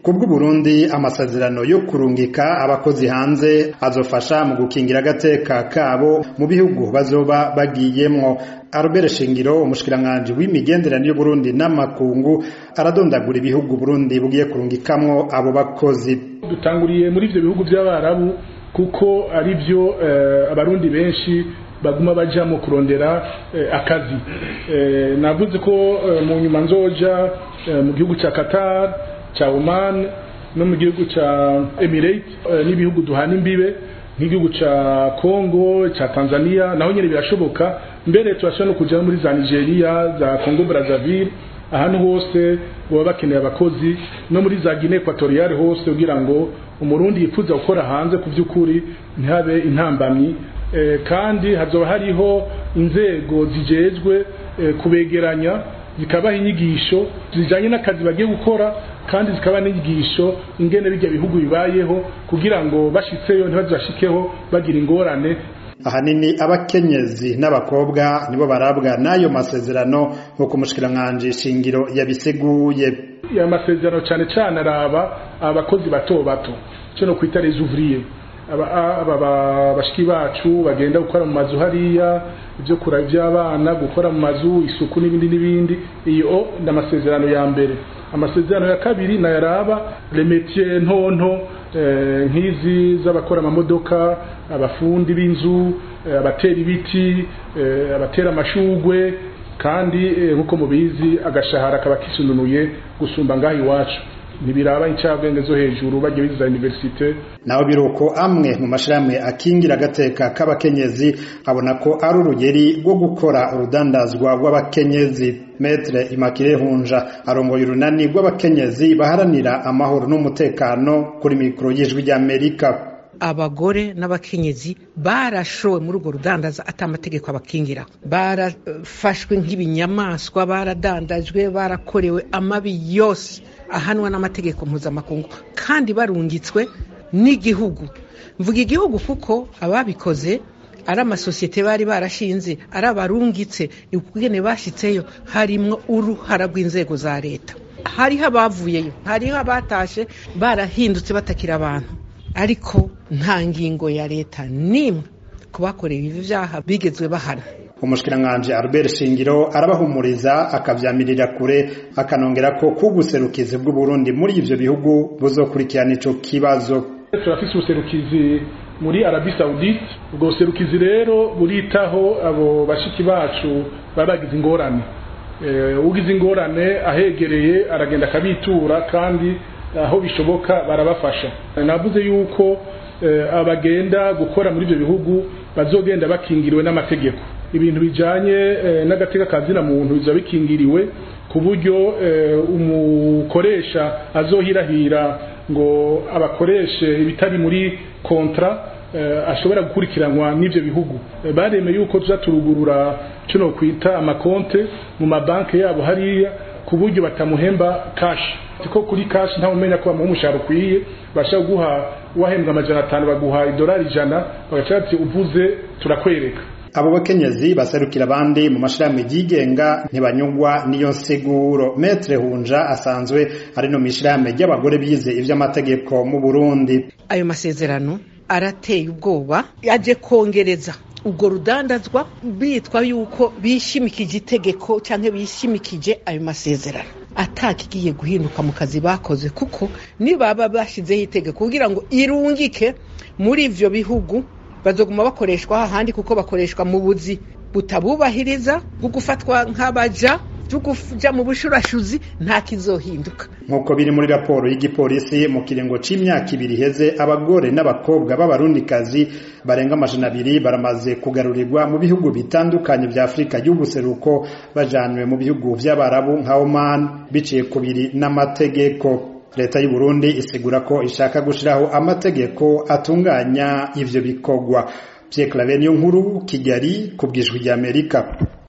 kubwo Burundi amasezerano yo kurungika abakozi hanze azofasha mu gukingira agateka kabo mu bihugu bazoba bagiyemwo. Albert Shingiro umushikiranganje w'imigenderanire y'Uburundi n'amakungu aradondagura ibihugu Burundi bugiye kurungikamwo abo bakozi. Dutanguriye muri ivyo bihugu by'abarabu kuko ari byo abarundi benshi baguma baja mu kurondera akazi. Navuze ko mu nyuma nzoja mu gihugu ca Qatar, ca Oman no mu gihugu ca Emirates n'ibihugu duhana imbibe nk'igihugu ca Congo, ca Tanzania, naho nyene birashoboka. Mbere turashobora no kuja muri za Nigeria, za Congo Brazzaville, ahantu hose baba bakeneye abakozi, no muri za Guinea Equatoriale hose kugira ngo umurundi yifuza gukora hanze ku by'ukuri ntihabe intambamyi. Kandi hazoba hariho inzego zijejwe kubegeranya zikabaha inyigisho zijanye n'akazi bagiye gukora, kandi zikaba n'inyigisho ingene bijya bihugu bibayeho kugira ngo bashitseyo ntibazashikeho bagira ingorane. Ahanini abakenyezi n'abakobwa nibo barabwa nayo masezerano nko kumushikiranganje Shingiro yabiseguye. Ya masezerano cyane cyane araba abakozi bato bato cyo no kwita les ouvriers, bashiki bacu bagenda gukora mu mazu hariya, ibyo kura by'abana, gukora mu mazu, isuku n'ibindi. Iyo n'amasezerano ya mbere. Amasezerano ya kabiri na yaraba les métiers ntonto nk'izi z'abakora amamodoka, abafundi b'inzu, abatera ibiti, abatera amashugwe, kandi nkuko mubizi agashahara kaba kisununuye gusumba ngaho iwacu. Nibiraba incabwenge zo hejuru bagiye biza universite. Naho biruko amwe mu mashiramwe akingira agateka k'abakenyezi abona ko ari urugeri rwo gukora urudandazwa rw'abakenyezi. Maître Immaculée Hunja arongoye urunani rw'abakenyezi baharanira amahoro n'umutekano kuri mikro y'Ijwi ry'Amerika. Abagore n'abakenyezi barashowe muri urwo rudandaza atamategeko abakingira, barafashwe nk'ibinyamaswa, baradandajwe, barakorewe amabi yose ahanwa n'amategeko mpuzamakungu, kandi barungitswe n'igihugu. Mvuga igihugu kuko ababikoze ari amasosiyete bari barashinze, ari abarungitse, ni ukugene bashitseyo harimwo uruhara rw'inzego za leta. Hariho abavuyeyo, hariho abatashe barahindutse batakira abantu, ariko nta ngingo ya leta nimwe kubakorera ibi vyaha bigezwe bahana. Umushikiranganje Albert Shingiro arabahumuriza akavyamirira kure, akanongera ko kubuserukizi bw'u Burundi muri ivyo bihugu buzokurikirana ico kibazo. Turafise ubuserukizi muri Arabie Saoudite. Ubwo buserukizi rero buritaho abo bashiki bacu babagize ingorane. Ugize ingorane ahegereye aragenda akabitura, kandi aho bishoboka barabafasha. Navuze yuko abagenda gukora muri ibyo bihugu bazogenda bakingiriwe n'amategeko. Ibintu bijanye n'agateka kazina muntu biza bikingiriwe ku buryo umukoresha azohirahira ngo abakoreshe ibitari muri kontra ashobora gukurikiranwa n'ivyo bihugu. Bareme yuko tuzaturugurura cyo kwita amakonte mu mabanke yabo hariya ku buryo batamuhemba cash. Tiko kuri cash nta umenya ko bamuha umushahara ukwiye, bashaka guha wahembwa $500 baguha $100 bagacati uvuze turakwereka. Abo bakenyezi baserukira abandi mu mashirahamwe yigenga ntibanyugwa niyo nsiguro. Maître Hunja asanzwe ari no mishirahamwe y'abagore bize ivy'amategeko mu Burundi. Ayo masezerano arateye ubwoba, yaje kongereza ubwo rudandazwa bitwa yuko bishimikije itegeko canke bishimikije ayo masezerano. Atakigiye guhinduka mu kazi bakoze, kuko nibaba bashizeho itegeko kugira ngo irungike muri ivyo bihugu bazoguma bakoreshwa ahandi, kuko bakoreshwa mu buzi butabubahiriza bwo gufatwa nk'abaja tukuja mu bushurashuzi, nta kizohinduka. Nkuko biri muri raporo y'igipolisi mu kiringo c'imyaka 2 heze, abagore n'abakobwa b'abarundikazi barenga 200 baramaze kugarurirwa mu bihugu bitandukanye vya Afrika y'ubuseruko bajanwe mu bihugu vy'abarabu nka Oman biciye kubiri n'amategeko. Leta y'u Burundi isigura ko ishaka gushiraho amategeko atunganya ivyo bikogwa. Pierre Claver Nkuru, Kigali, kubw'Ijwi ry'Amerika.